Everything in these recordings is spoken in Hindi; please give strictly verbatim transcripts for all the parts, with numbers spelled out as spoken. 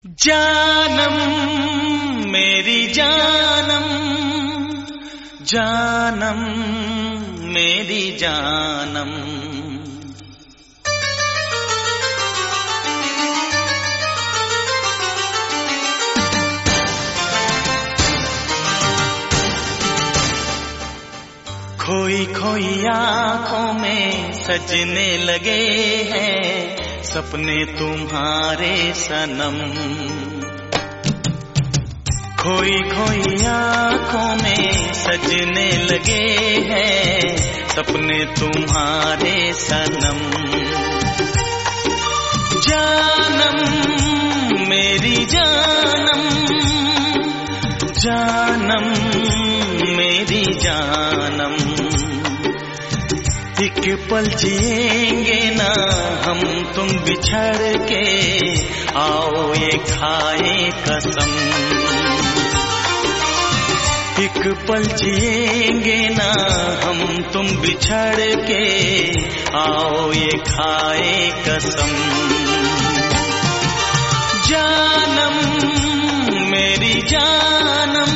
जानम मेरी जानम, जानम मेरी जानम, खोई खोई आँखों में सजने लगे हैं सपने तुम्हारे सनम। खोई खोई आँखों में सजने लगे हैं सपने तुम्हारे सनम। जानम मेरी जानम, जानम मेरी जानम, एक पल जिएंगे ना हम तुम बिछड़ के, आओ ये खाए कसम। एक पल जिएंगे ना हम तुम बिछड़ के, आओ ये खाए कसम। जानम मेरी जानम,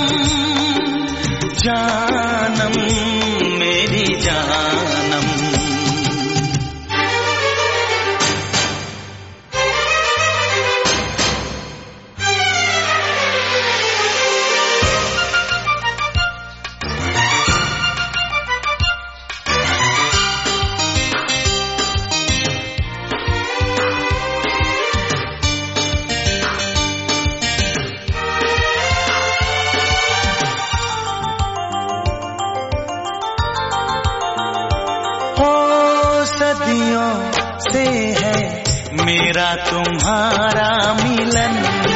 जानम मेरी जानम, सदियों से है मेरा तुम्हारा मिलन।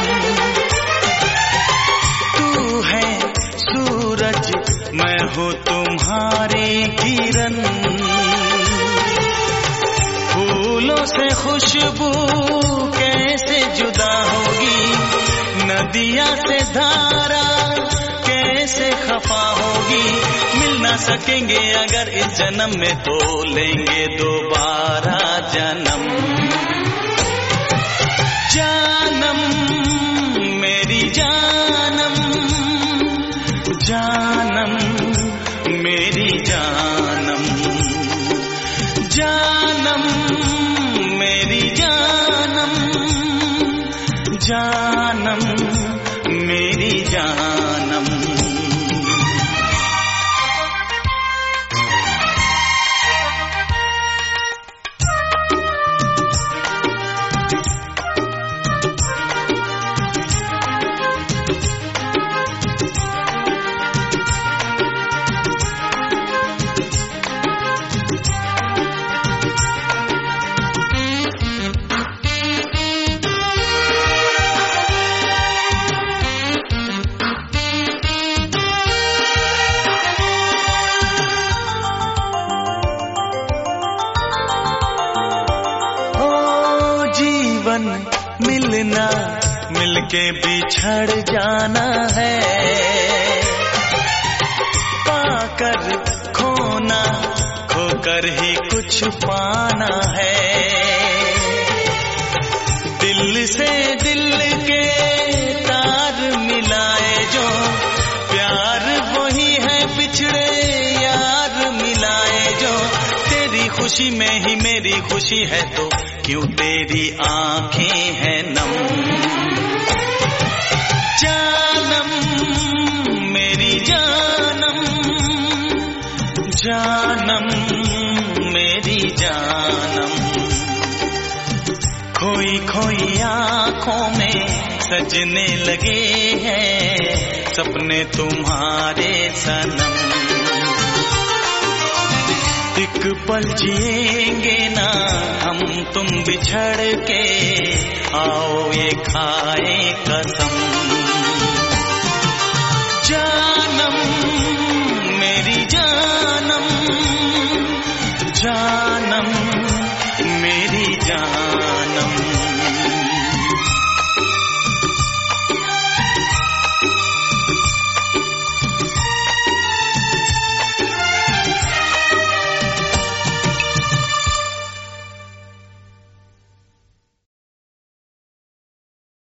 तू है सूरज मैं हूँ तुम्हारे किरण, फूलों से खुशबू कैसे जुदा होगी, नदियाँ से धारा कैसे खफा होगी। मिल ना सकेंगे अगर इस जन्म में तो लेंगे दोबारा जन्म। जानम मेरी जानम, जानम मेरी जानम, जानम मेरी जानम, जानम मेरी जानम। मिलना मिलके बिछड़ जाना है, पाकर खोना खोकर ही कुछ पाना है। दिल से दिल के तार मिलाए जो, प्यार वही है बिछड़े यार मिलाए जो। तेरी खुशी में ही मेरी खुशी है तो क्यों तेरी आंखें हैं नम। जानम मेरी जानम, जानम मेरी जानम, खोई खोई आँखों में सजने लगे हैं सपने तुम्हारे सनम। एक पल जिएंगे ना हम तुम बिछड़ के, आओ ये खाए कसम।